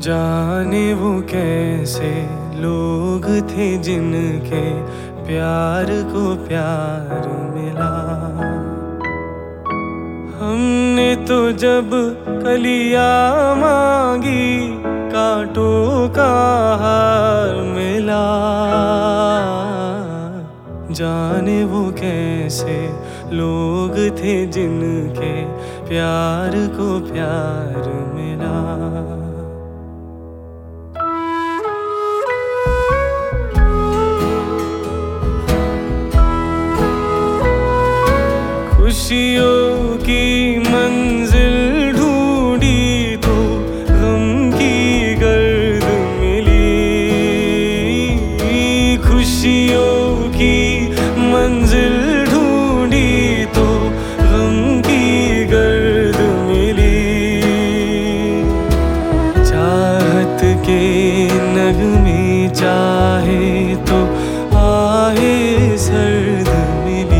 जाने वो कैसे लोग थे जिनके प्यार को प्यार मिला। हमने तो जब कलियां मांगी कांटों का हार मिला। जाने वो कैसे लोग थे जिनके प्यार को प्यार मिला। खुशियों की मंजिल ढूंढी तो गम की गर्द मिली। खुशियों की मंजिल ढूंढी तो गम की गर्द मिली। चाहत के नगमे चाहे तो आए सर्द मिली।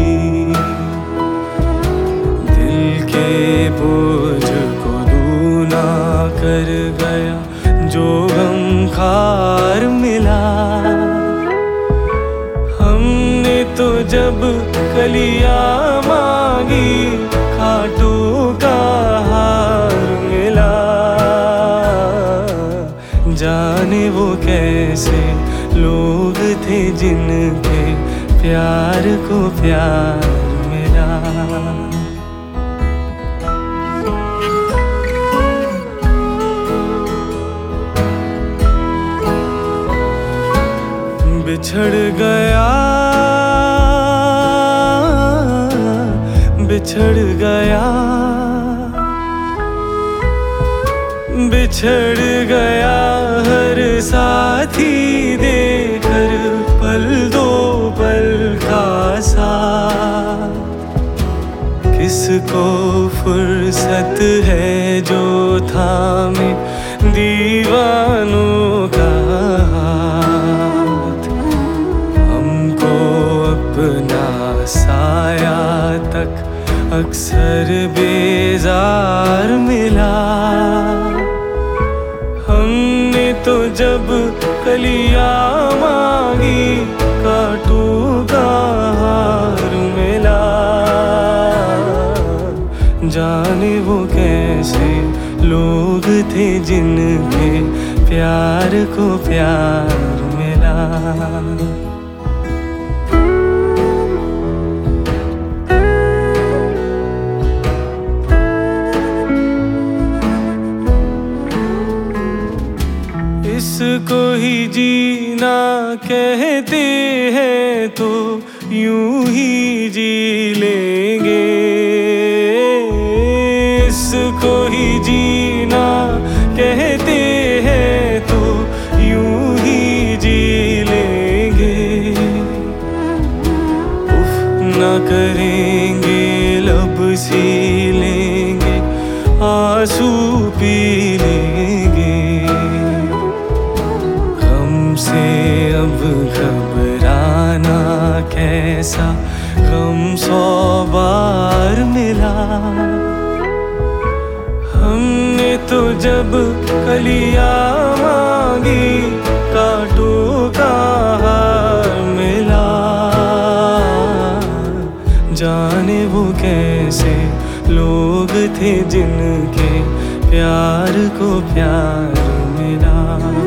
बोझ को दूना कर गया जो गम खार मिला। हमने तो जब कलियां मांगी कांटों का हार मिला। जाने वो कैसे लोग थे जिनके प्यार को प्यार मिला। बिछड़ गया बिछड़ गया बिछड़ गया हर साथी देकर पल दो पल का साथ। किसको फुर्सत है जो थामे दीवानों का हाथ। हमको अपना साया तक अक्सर बेजार मिला। हमने तो जब कलियां मांगी कांटों का हार मिला। जाने वो कैसे लोग थे जिनके प्यार को प्यार मिला। इसको ही जीना कहते हैं तो यूं ही जी लेंगे। इसको ही जीना कहते हैं तो यूं ही जी लेंगे। उफ न करेंगे लब सी लेंगे आंसू पी लेंगे। से अब घबराना कैसा गम 100 बार मिला। हमने तो जब कलियां मांगी कांटों का हार मिला। जाने वो कैसे लोग थे जिनके प्यार को प्यार मिला।